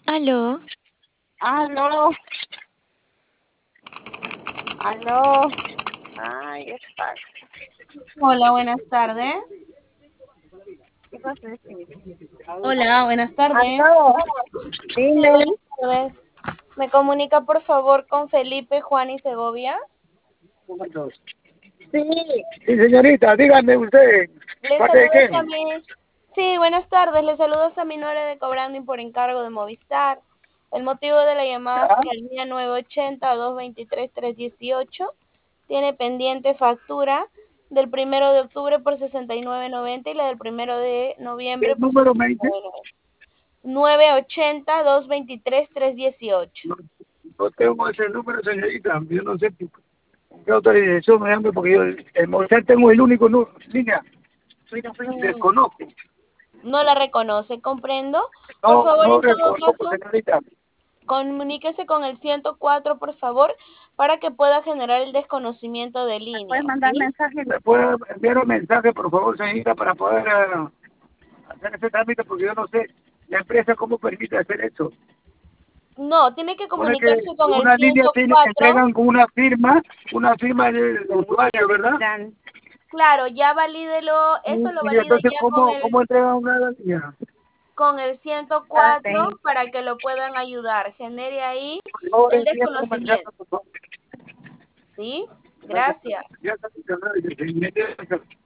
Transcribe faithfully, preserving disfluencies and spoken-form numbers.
Aló, Aló, aló. Ay, está. Hola, buenas tardes. ¿Qué pasa? Hola, buenas tardes. Aló, Sí, dime. buenas tardes. ¿Me comunica por favor con Felipe, Juan y Segovia? Sí, Sí, señorita, dígame usted, Le ¿parte de saludo qué? Sammy. Sí, buenas tardes. Le saludo Sammy Nore de Cobrando por encargo de Movistar. El motivo de la llamada es ¿Ya? que al día nueve ochenta, dos veintitrés, tres dieciocho tiene pendiente factura del primero de octubre por sesenta y nueve noventa y la del primero de ¿Qué noviembre por número sesenta me y dice? nueve noventa. nueve ochenta, dos veintitrés, tres dieciocho. No, no tengo ese número, señorita. Yo no sé qué qué autorización me llame porque yo el, el Movistar tengo el único nu- línea. Mm, Desconozco. No la reconoce, comprendo. Por No, favor, no en todo reconozco, caso, señorita. comuníquese con el ciento cuatro, por favor, para que pueda generar el desconocimiento de puedes línea, mandar ¿sí? mensaje. ¿Me puede enviar un mensaje, por favor, señorita, para poder eh, hacer ese trámite? Porque yo no sé la empresa cómo permite hacer eso. No, tiene que Supone que comunicarse con el una línea ciento tiene, cuatro. entregan con una firma, una firma del usuario, ¿verdad? Dan. Claro, ya valídelo, Y, eso lo y valida entonces, ya con ¿cómo, el, cómo entregan una línea? con el ciento Ah, cuatro sí. para que lo puedan ayudar. Genere ahí No, el envíame un mensaje, desconocimiento, por favor. ¿sí? Gracias. Ya está mi canal, y- y- y-